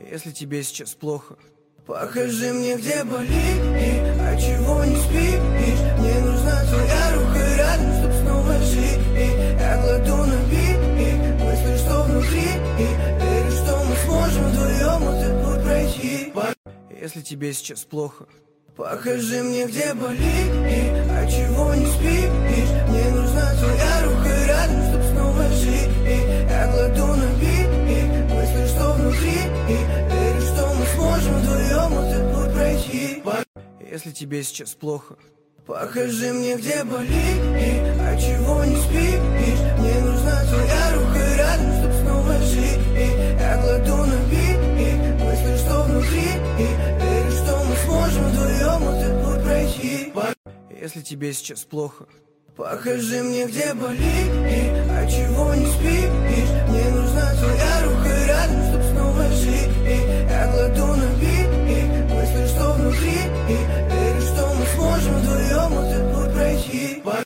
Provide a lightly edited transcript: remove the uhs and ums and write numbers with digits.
Если тебе сейчас плохо, покажи мне, где болит, от чего не спишь. Мне нужна твоя рука рядом, чтоб снова жить. Я кладу на бит, мысли, что внутри, верю, что мы сможем вдвоем этот путь пройти. если тебе сейчас плохо, покажи мне, где болит, от чего не спишь. Мне нужна твоя рука рядом, чтоб снова жить. Я кладу на бит, мысли, что внутри, верю, что мы сможем вдвоем этот путь пройти. если тебе сейчас плохо, покажи мне, где болит, от чего не спишь. Мне нужна твоя рука рядом, чтоб снова жить. Я кладу на бит, мысли, что внутри, верю, что мы сможем вдвоем этот путь пройти. если тебе сейчас плохо, покажи мне, где болит, от чего не спишь. Мне нужна твоя рука рядом, чтоб снова жить.